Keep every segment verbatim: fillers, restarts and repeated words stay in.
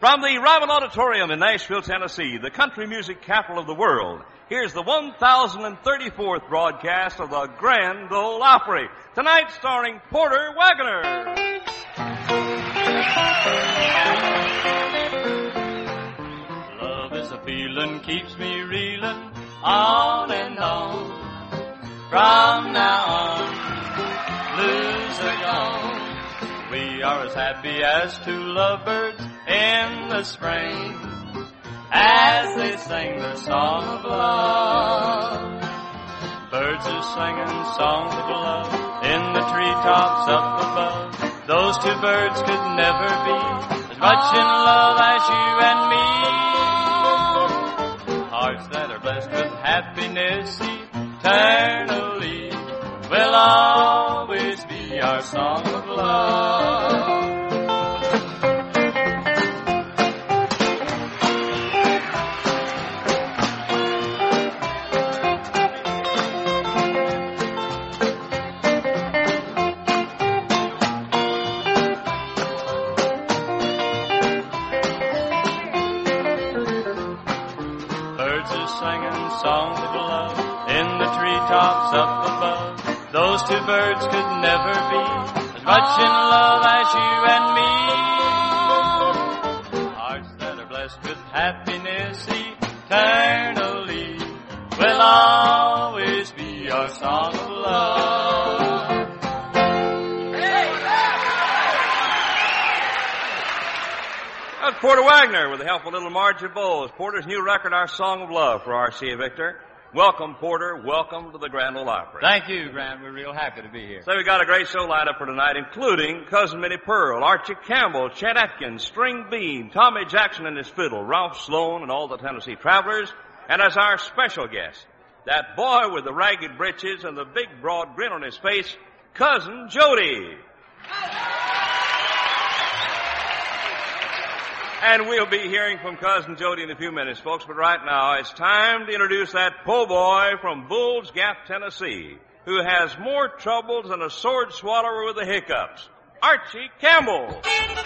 From the Ryman Auditorium in Nashville, Tennessee, the country music capital of the world, here's the one thousand thirty-fourth broadcast of the Grand Ole Opry. Tonight starring Porter Wagoner. Love is a feeling, keeps me reeling on and on. From now on, blues are gone. We are as happy as two lovebirds in the spring as they sing their song of love. Birds are singing songs of love in the treetops up above. Those two birds could never be as much in love as you and me. Hearts that are blessed with happiness eternally will always be our song of love. Songs of love in the treetops up above. Those two birds could never be as much in love as you and me. Hearts that are blessed with happiness eternally will always be our song of love. That's Porter Wagoner with the help of little Margie Bowles. Porter's new record, Our Song of Love, for R C A Victor. Welcome, Porter. Welcome to the Grand Ole Opry. Thank you, Grant. We're real happy to be here. So we got a great show lined up for tonight, including Cousin Minnie Pearl, Archie Campbell, Chet Atkins, String Bean, Tommy Jackson and his fiddle, Ralph Sloan and all the Tennessee Travelers, and as our special guest, that boy with the ragged breeches and the big broad grin on his face, Cousin Jody. And we'll be hearing from Cousin Jody in a few minutes, folks. But right now, it's time to introduce that po' boy from Bull's Gap, Tennessee, who has more troubles than a sword swallower with the hiccups. Archie Campbell.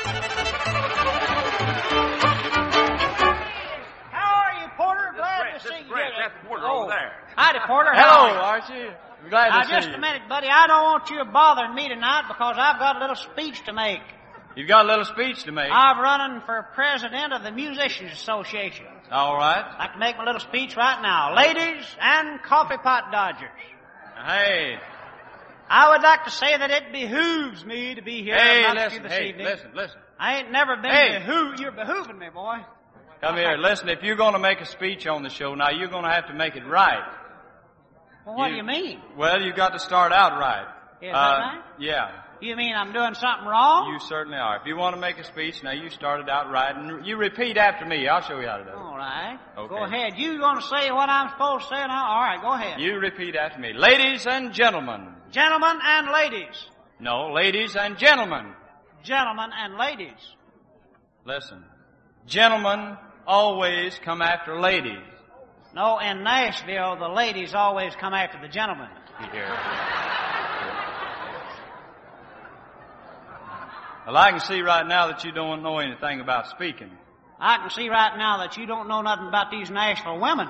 How are you, Porter? Glad Brett, to see you. Brett, that's Porter oh. over there. Howdy, Porter. Hello, How are Archie. I'm glad Now, to see just you. a minute, buddy. I don't want you bothering me tonight because I've got a little speech to make. You've got a little speech to make. I'm running for president of the Musicians Association. All right. I'd like to make my little speech right now. Ladies and coffee pot dodgers, Hey. I would like to say that it behooves me to be here Hey, amongst listen, you this hey, evening. listen, listen. I ain't never been Hey. behoo- You're behooving me, boy. Come here. Listen, if you're going to make a speech on the show, now you're going to have to make it right. Well, what You- do you mean? Well, you've got to start out right. Is Uh, that right? Yeah. You mean I'm doing something wrong? You certainly are. If you want to make a speech, now you start it out right, and you repeat after me. I'll show you how to do it. All right. Okay. Go ahead. You going to say what I'm supposed to say now? All right, go ahead. You repeat after me. Ladies and gentlemen. Gentlemen and ladies. No, ladies and gentlemen. Gentlemen and ladies. Listen. Gentlemen always come after ladies. No, in Nashville, the ladies always come after the gentlemen. You hear? Well, I can see right now that you don't know anything about speaking. I can see right now that you don't know nothing about these Nashville women.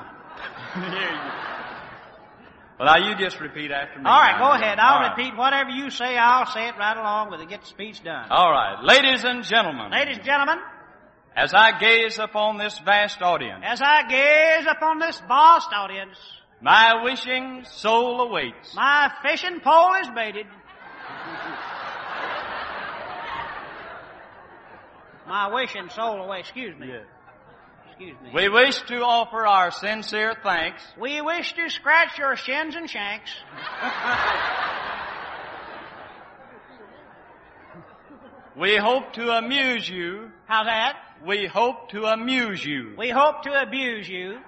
Well, now you just repeat after me. All right, go ahead. I'll All right. repeat whatever you say. I'll say it right along with it. Get the speech done. All right. Ladies and gentlemen. Ladies and gentlemen, As I gaze upon this vast audience, as I gaze upon this vast audience, my wishing soul awaits. my fishing pole is baited. My wishing soul away. Excuse me. Yes. Excuse me. We wish to offer our sincere thanks We wish to scratch your shins and shanks. We hope to amuse you. How's that? We hope to amuse you. We hope to abuse you.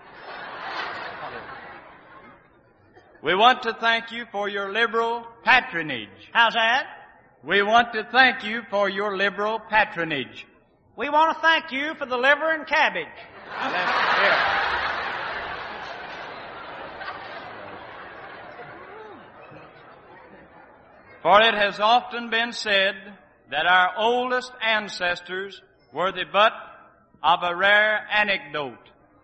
We want to thank you for your liberal patronage. How's that? We want to thank you for your liberal patronage. We want to thank you for the liver and cabbage. Here. For it has often been said that our oldest ancestors were the butt of a rare anecdote.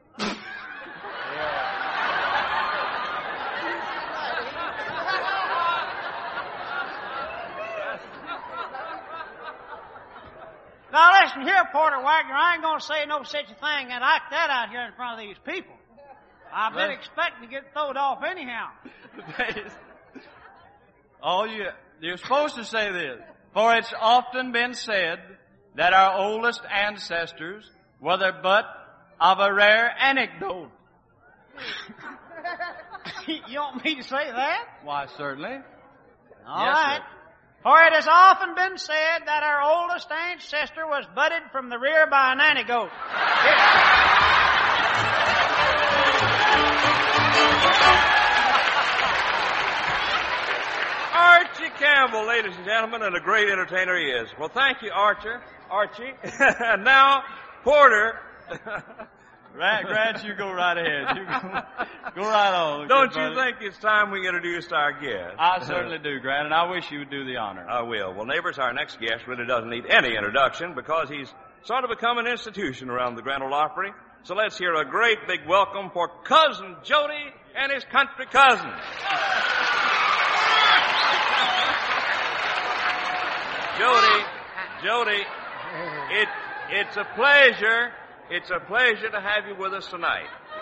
Now listen here, Porter Wagner, I ain't gonna say no such a thing like that out here in front of these people. I've been Well- expecting to get throwed off anyhow. Oh, you, you're supposed to say this. For it's often been said that our oldest ancestors were the butt of a rare anecdote. You want me to say that? Why, certainly. All Yes, right. sir. For it has often been said that our oldest ancestor was butted from the rear by a nanny goat. Archie Campbell, ladies and gentlemen, and a great entertainer he is. Well, thank you, Archer. Archie. And now, Porter. Grant, Grant, you go right ahead. You go, go right on. Don't good you buddy. think it's time we introduced our guest? I certainly do, Grant, and I wish you would do the honor. I will. Well, neighbors, our next guest really doesn't need any introduction because he's sort of become an institution around the Grand Ole Opry. So let's hear a great big welcome for Cousin Jody and his country cousins. Jody, Jody, it, it's a pleasure, it's a pleasure to have you with us tonight.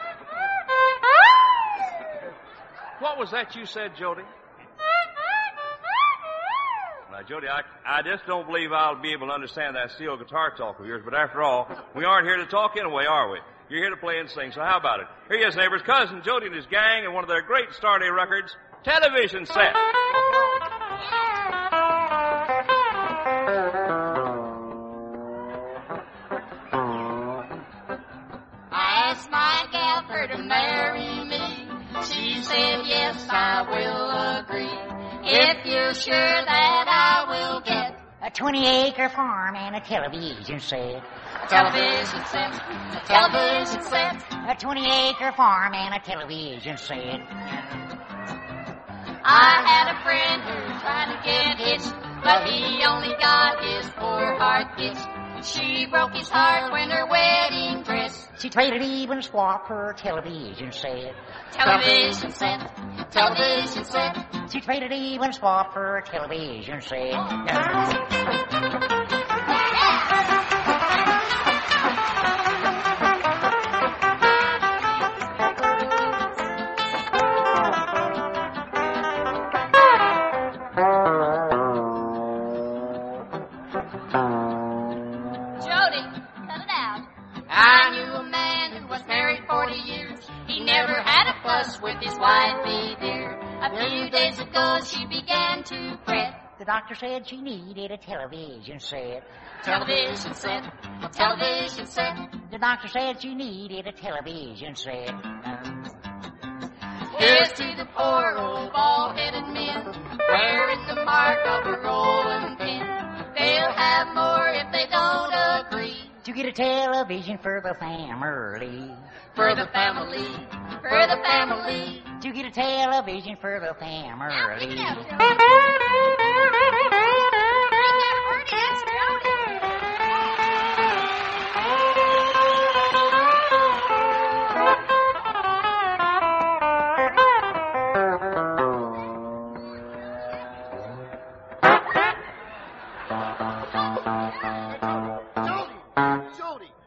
What was that you said, Jody? Now, Jody, I, I just don't believe I'll be able to understand that steel guitar talk of yours, but after all, we aren't here to talk anyway, are we? You're here to play and sing, so how about it? Here he is, neighbors, Cousin Jody and his gang, and one of their great Star Day records, Television Set. I asked my gal for to marry me. She said, yes, I will agree. If you're sure that I will get A twenty-acre farm and a television set. a television set, a television set. A twenty-acre farm and a television set. I had a friend who tried to get hitched, but he only got his poor heart ditched. She broke his heart when her wedding dress. She traded even swap for a television set. Television set, television set. She traded even swap for a television set. Jody, cut it out. I knew a man who was married forty years. He never had a fuss with his wifey dear. A few days ago she began to fret. The doctor said she needed a television set. Television set, a television set. The doctor said she needed a television set. Here's to the poor old bald-headed men wearing the mark of a rolling pin. They'll have more if they don't agree. To get a television for the family. For the family, for the family. To get a television for the family. Now, pick it up, Jody. Bring that word in, Jody. Jody.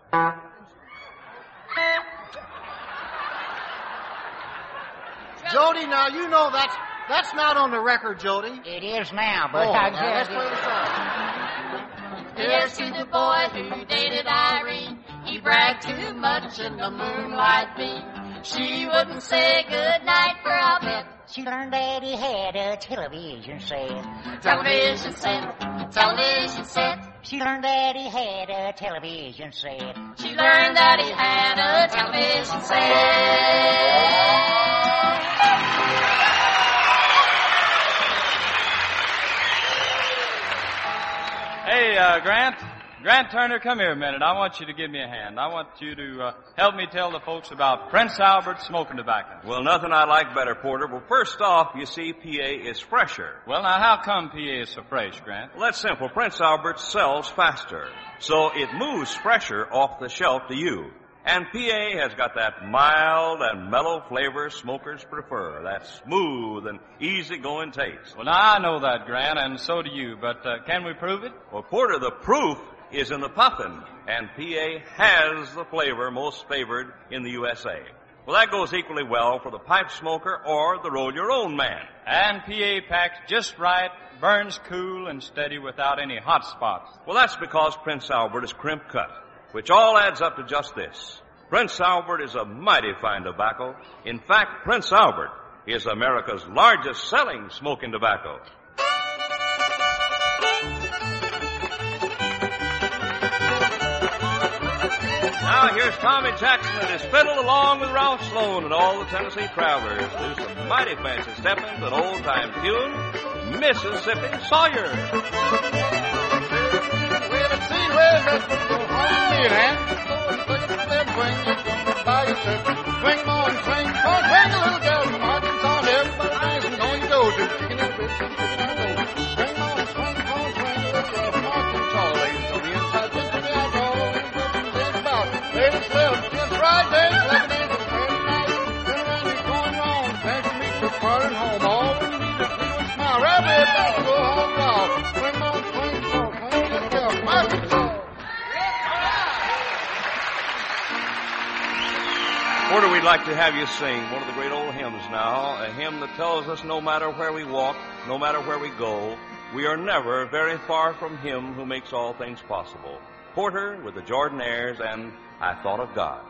Jody, now you know that's that's not on the record, Jody. It is now, but Oh, I now let's just... play the song. Here's to the boy who dated Irene. He bragged too much in the moonlight beam. She wouldn't say good night for a bit. She learned that he had a television set. Television set, television set. She learned that he had a television set. She learned that he had a television set. Hey, uh, Grant, Grant Turner, come here a minute. I want you to give me a hand. I want you to uh, help me tell the folks about Prince Albert smoking tobacco. Well, nothing I like better, Porter. Well, first off, you see, P A is fresher. Well, now, how come P A is so fresh, Grant? Well, that's simple. Prince Albert sells faster, so it moves fresher off the shelf to you. And P A has got that mild and mellow flavor smokers prefer. That smooth and easy-going taste. Well, now, I know that, Grant, and so do you, but uh, can we prove it? Well, Porter, the proof is in the puffin, and P A has the flavor most favored in the U S A. Well, that goes equally well for the pipe smoker or the roll-your-own man. And P A packs just right, burns cool and steady without any hot spots. Well, that's because Prince Albert is crimp cut, which all adds up to just this. Prince Albert is a mighty fine tobacco. In fact, Prince Albert is America's largest selling smoking tobacco. Now here's Tommy Jackson and his fiddle along with Ralph Sloan and all the Tennessee Travelers. Do some mighty fancy stepping to an old-time tune, Mississippi Sawyer. Well, it seems well that was so hard to me, man. Swing, swing, on, swing, on, swing, a little girl from Arkansas, everybody dancing, going to go to chicken and biscuits, chicken and go. Swing on, swing, on, swing, a little girl from Arkansas, ladies on the inside, just to the alcohol, and dance about. Ladies left, just right, dance, like it is, it's very nice. Turn around, you're going wrong, thanks to meet your part at home. All we need is a smile, right there, back to go home, now. Swing on, swing, on, swing, a little girl from Arkansas. Porter, we'd like to have you sing one of the great old hymns now, a hymn that tells us no matter where we walk, no matter where we go, we are never very far from Him who makes all things possible. Porter with the Jordanaires and I Thought of God.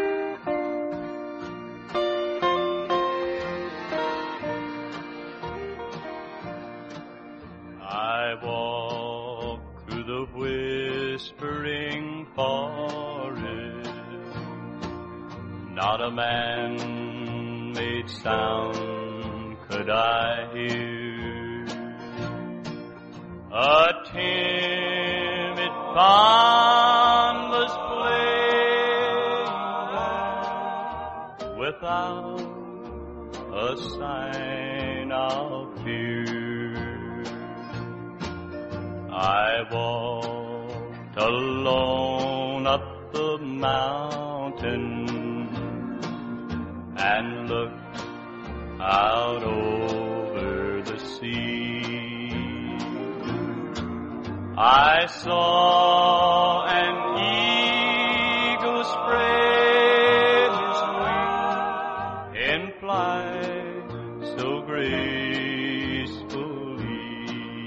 I walk through the whispering forest. Not a man-made sound could I hear. A timid fawn was playing without a sign of fear. I walked alone up the mountain and looked out over the sea. I saw an eagle spread his wings in flight so gracefully.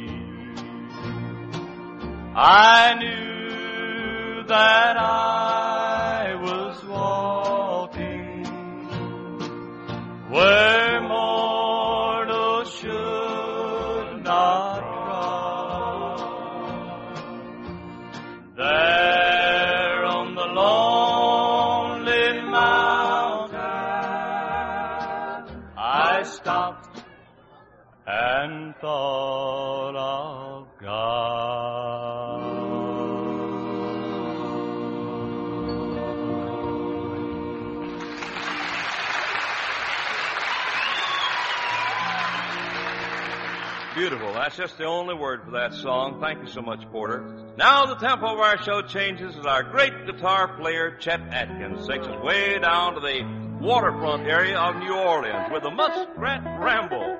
I knew that I was walking where mortals should not trod. There on the lonely mountain, I stopped and thought of God. Beautiful. That's just the only word for that song. Thank you so much, Porter. Now the tempo of our show changes as our great guitar player, Chet Atkins, takes us way down to the waterfront area of New Orleans with the Muskrat Ramble.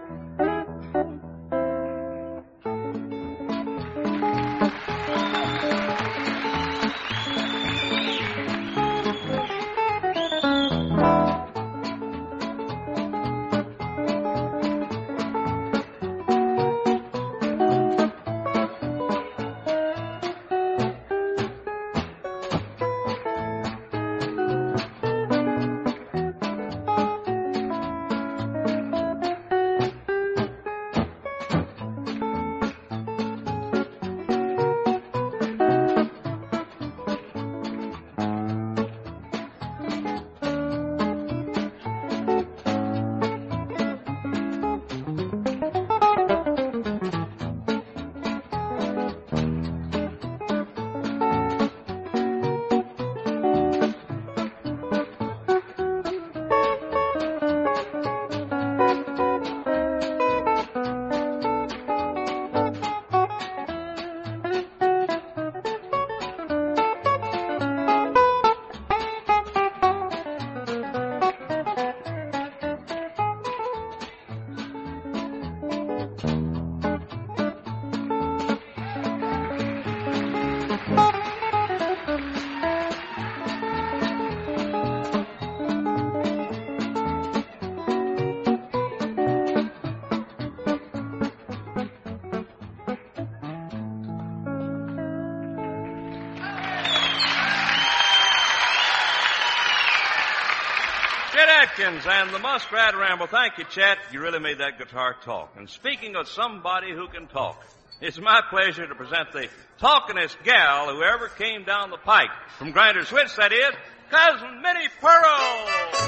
Atkins and the Muskrat Ramble. Thank you, Chet. You really made that guitar talk. And speaking of somebody who can talk, it's my pleasure to present the talkingest gal who ever came down the pike. From Grinders Switch, that is, Cousin Minnie Pearl.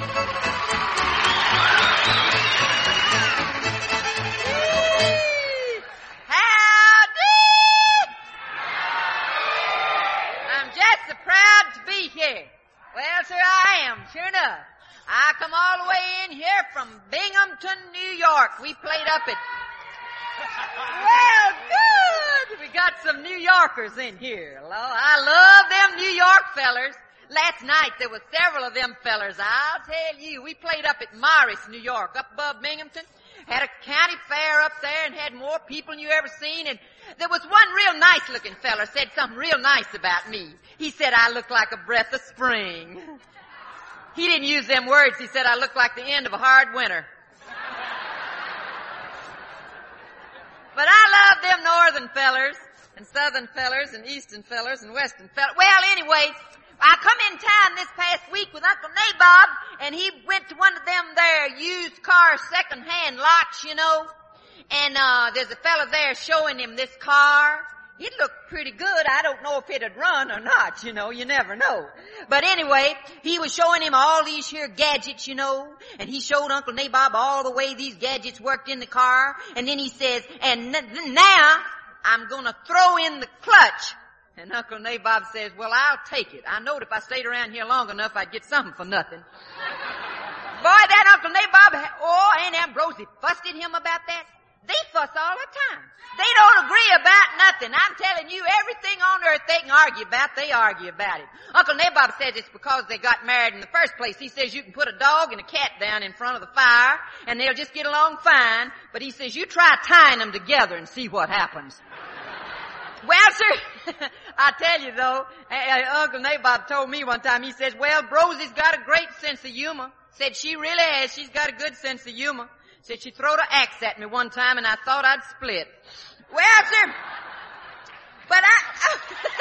Howdy! I'm just so proud to be here. Well, sir, I am, sure enough. I come all the way in here from Binghamton, New York. We played up at... Well, good. We got some New Yorkers in here. Hello. I love them New York fellers. Last night there were several of them fellers. I'll tell you, we played up at Morris, New York, up above Binghamton. Had a county fair up there and had more people than you ever seen. And there was one real nice-looking feller said something real nice about me. He said I look like a breath of spring. He didn't use them words. He said I look like the end of a hard winter. But I love them northern fellers and southern fellers and eastern fellers and western fellers. Well, anyway, I come in town this past week with Uncle Nabob, and he went to one of them there used car second-hand lots, you know. And uh there's a fella there showing him this car. It looked pretty good. I don't know if it'd run or not, you know. You never know. But anyway, he was showing him all these here gadgets, you know. And he showed Uncle Nabob all the way these gadgets worked in the car. And then he says, and n- now I'm going to throw in the clutch. And Uncle Nabob says, well, I'll take it. I knowed if I stayed around here long enough, I'd get something for nothing. Boy, that Uncle Nabob, oh, Aunt Ambrosie fussed at him about that. They fuss all the time. They don't agree about nothing. I'm telling you, everything on earth they can argue about, they argue about it. Uncle Nabob says it's because they got married in the first place. He says you can put a dog and a cat down in front of the fire, and they'll just get along fine. But he says you try tying them together and see what happens. Well, sir, I tell you though, uh, Uncle Nabob told me one time, he says, well, Brosie's got a great sense of humor. Said she really has. She's got a good sense of humor. Said she throwed an axe at me one time and I thought I'd split. Well, sir, but I, I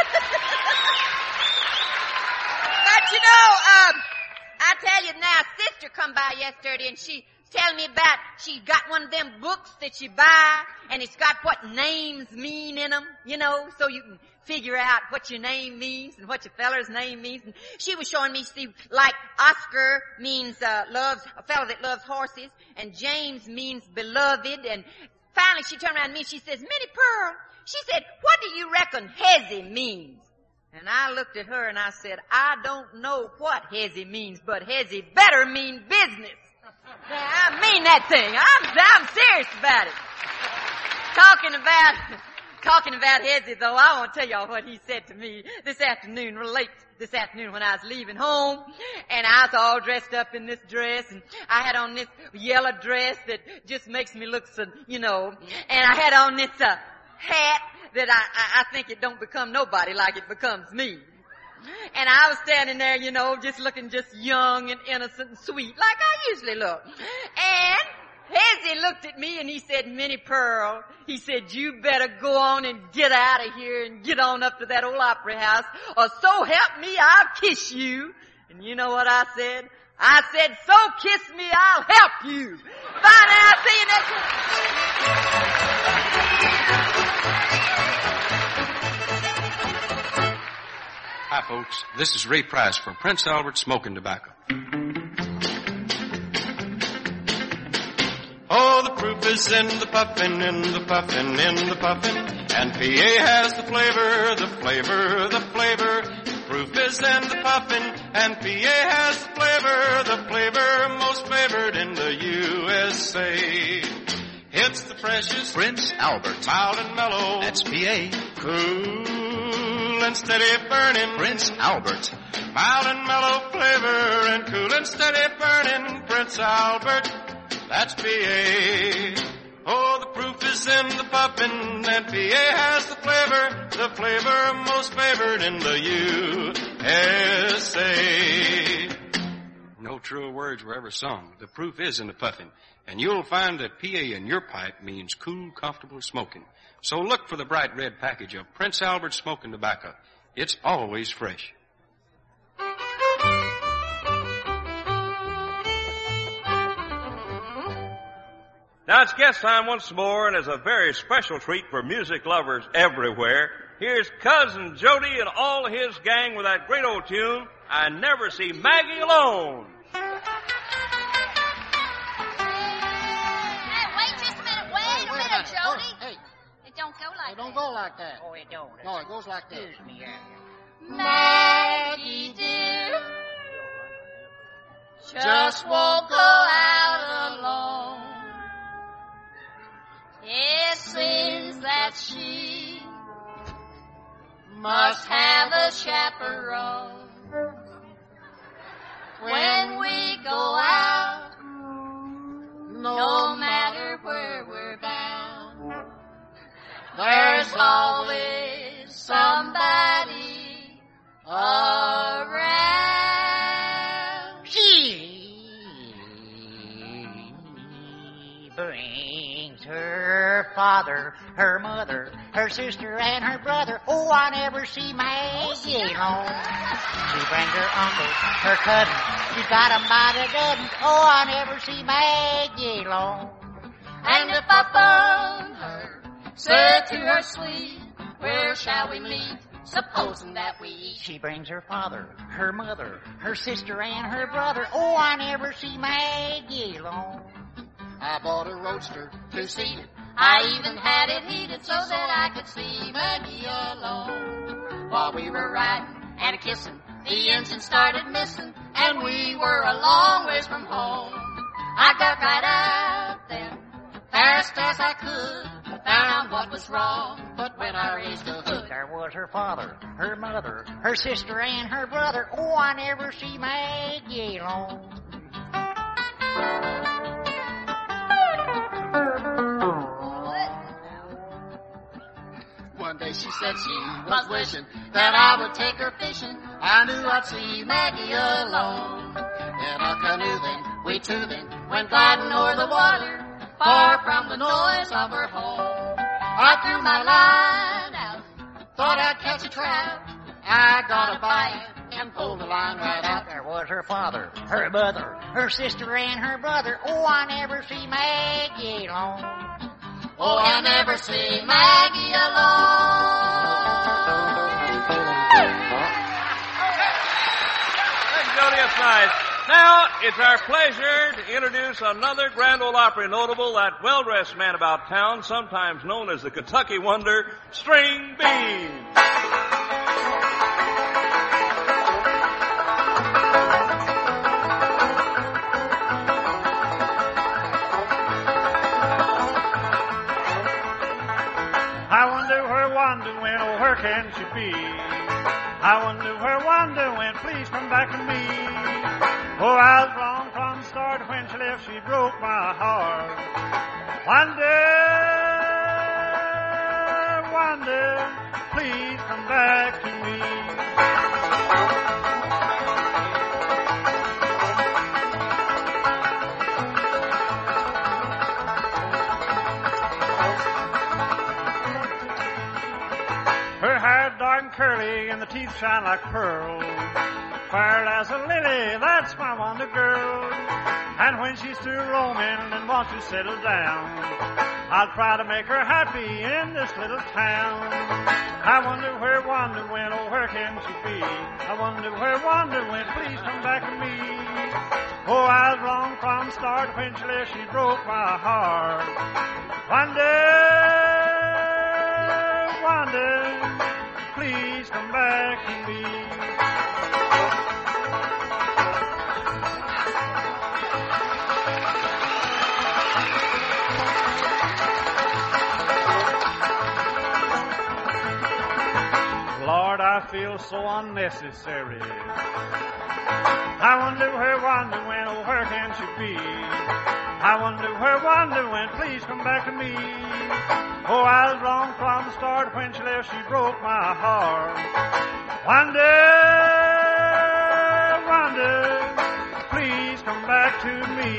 but you know, um, I tell you now, sister come by yesterday and she telling me about she got one of them books that you buy and it's got what names mean in them, you know, so you can figure out what your name means and what your feller's name means. And she was showing me, see, like Oscar means uh, loves a fellow that loves horses, and James means beloved. And finally, she turned around to me and she says, Minnie Pearl, she said, what do you reckon Hezzy means? And I looked at her and I said, I don't know what Hezzy means, but Hezzy better mean business. Now, I mean that thing. I'm I'm serious about it. Talking about. Talking about Hezzy, though, I want to tell y'all what he said to me this afternoon, late this afternoon when I was leaving home. And I was all dressed up in this dress, and I had on this yellow dress that just makes me look so, you know. And I had on this uh, hat that I, I, I think it don't become nobody like it becomes me. And I was standing there, you know, just looking just young and innocent and sweet, like I usually look. And Hezzy looked at me and he said, Minnie Pearl, he said, you better go on and get out of here and get on up to that old opera house, or so help me, I'll kiss you. And you know what I said? I said, so kiss me, I'll help you. Bye now, see you next week. Hi, folks. This is Ray Price from Prince Albert Smoking Tobacco. Oh, the proof is in the puffin', in the puffin', in the puffin'. And P A has the flavor, the flavor, the flavor. The proof is in the puffin', and P A has the flavor, the flavor most favored in the U S A. It's the precious Prince Albert. Mild and mellow. That's P A. Cool and steady burning. Prince Albert. Mild and mellow flavor and cool and steady burning. Prince Albert. That's P A. Oh, the proof is in the puffin', and P A has the flavor, the flavor most favored in the U S A. No truer words were ever sung. The proof is in the puffin', and you'll find that P A in your pipe means cool, comfortable smoking. So look for the bright red package of Prince Albert Smoking Tobacco. It's always fresh. Now it's guest time once more, and as a very special treat for music lovers everywhere, here's Cousin Jody and all his gang with that great old tune, I Never See Maggie Alone. Hey, wait just a minute. Wait Hey, a wait a minute, minute. Jody. Oh, hey. It don't go like It don't that. go like that. Oh, it don't. No, it goes like this. Excuse me, yeah. Maggie, dear, just won't go out alone. It seems that she must have a chaperone. When we go out, no matter where we're bound, there's always somebody around. She brings her father, her mother, her sister, and her brother. Oh, I never see Maggie alone. She brings her uncle, her cousin. She's got 'em by the dozen. Oh, I never see Maggie alone. And if I found her, said to her sweet, where shall we meet? Supposing that we eat. She brings her father, her mother, her sister, and her brother. Oh, I never see Maggie alone. I bought a roadster, two-seated. I even had it heated so that I could see Maggie alone. While we were riding and kissing, the engine started missing, and we were a long ways from home. I got right out then, fast as I could, found what was wrong, but when I raised the hood, There was her father, her mother, her sister, and her brother. Oh, I never see Maggie alone. One day she said she was wishing that I would take her fishing. I knew I'd see Maggie alone. In a canoe then, we two then, went gliding o'er the water, far from the noise of her home. I threw my line out, thought I'd catch a trout. I got a bite and pulled the line right out. There was her father, her mother, her sister, and her brother. Oh, I never see Maggie alone. oh, I never see Maggie alone. Thank you, Jody. It's nice. Now, it's our pleasure to introduce another Grand Ole Opry notable, that well-dressed man about town, sometimes known as the Kentucky Wonder, String Bean. I wonder where Wanda went, oh, where can she be? I wonder where Wanda went, please come back to me. Oh, I was wrong from the start, when she left, she broke my heart. Wanda, Wanda, please come back to me. Her hair dark and curly and the teeth shine like pearls. Fair as a lily, that's my Wanda girl. And when she's through roaming and wants to settle down, I'll try to make her happy in this little town. I wonder where Wanda went, oh, where can she be? I wonder where Wanda went, please come back to me. Oh, I was wrong from the start, when she left, she broke my heart. Wanda, Wanda, please come back to me. Lord, I feel so unnecessary. I wonder where Wanda went, oh, where can she be? I wonder where Wanda went, please come back to me. Oh, I was wrong from the start, when she left, she broke my heart. Wanda, Wanda, please come back to me.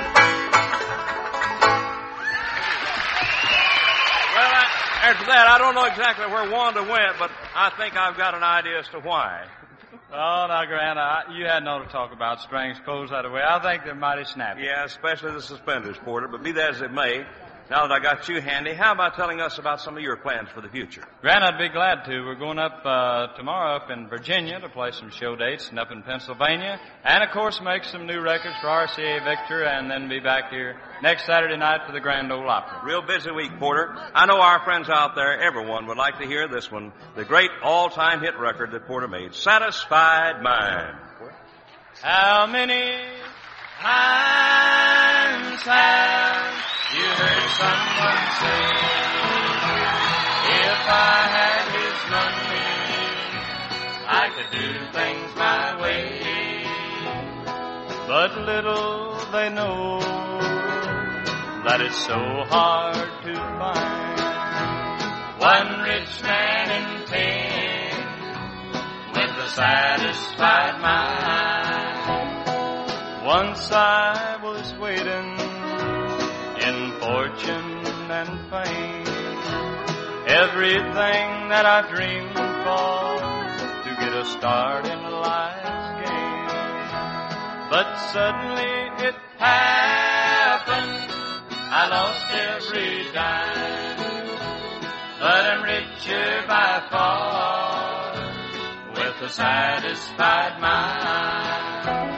Well, I, after that, I don't know exactly where Wanda went, but I think I've got an idea as to why. Oh, now, Grant, I, you hadn't ought to talk about Strang's clothes that way. I think they're mighty snappy. Yeah, especially the suspenders, Porter. But be that as it may, now that I got you handy, how about telling us about some of your plans for the future? Grant, I'd be glad to. We're going up uh, tomorrow up in Virginia to play some show dates, and up in Pennsylvania, and of course make some new records for R C A Victor, and then be back here next Saturday night for the Grand Ole Opry. Real busy week, Porter. I know our friends out there, everyone, would like to hear this one, the great all-time hit record that Porter made, Satisfied Mind. How many times have you heard someone say, if I had his money, I could do things my way. But little they know that it's so hard to find one rich man in ten with a satisfied mind. Once I was waiting in fortune and fame, everything that I dreamed for to get a start in life's game. But suddenly it happened, I lost every dime, but I'm richer by far with a satisfied mind.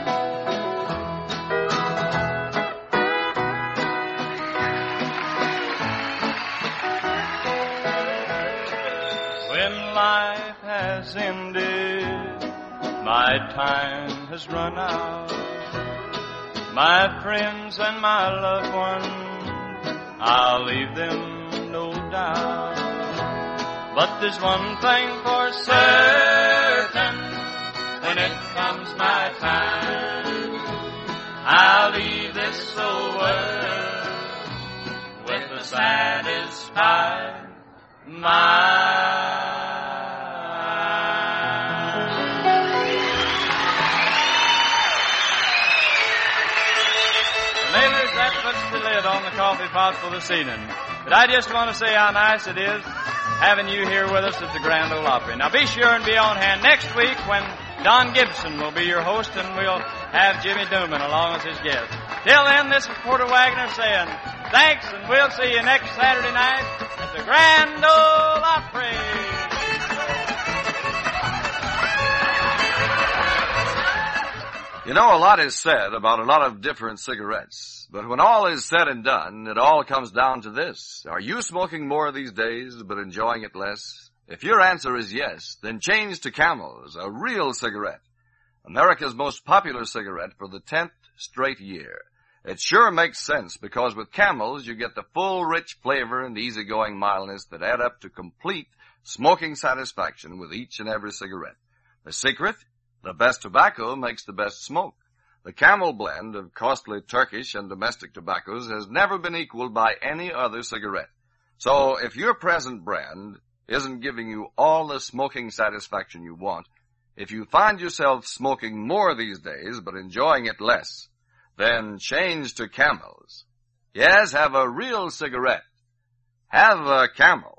Life has ended, my time has run out, my friends and my loved ones, I'll leave them no doubt. But there's one thing for certain, when it comes my time, I'll leave this old world with a satisfied mind. That puts the lid on the coffee pot for this evening. But I just want to say how nice it is having you here with us at the Grand Ole Opry. Now be sure and be on hand next week when Don Gibson will be your host, and we'll have Jimmy Dooman along as his guest. Till then, this is Porter Wagner saying thanks, and we'll see you next Saturday night at the Grand Ole Opry. You know, a lot is said about a lot of different cigarettes, but when all is said and done, it all comes down to this. Are you smoking more these days, but enjoying it less? If your answer is yes, then change to Camels, a real cigarette. America's most popular cigarette for the tenth straight year. It sure makes sense, because with Camels, you get the full, rich flavor and easygoing mildness that add up to complete smoking satisfaction with each and every cigarette. The secret? The best tobacco makes the best smoke. The Camel blend of costly Turkish and domestic tobaccos has never been equaled by any other cigarette. So if your present brand isn't giving you all the smoking satisfaction you want, if you find yourself smoking more these days but enjoying it less, then change to Camels. Yes, have a real cigarette. Have a Camel.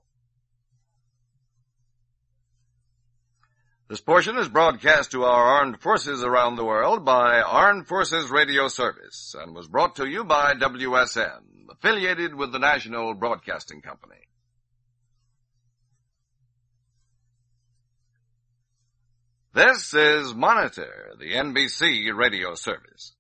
This portion is broadcast to our armed forces around the world by Armed Forces Radio Service and was brought to you by W S N, affiliated with the National Broadcasting Company. This is Monitor, the N B C Radio Service.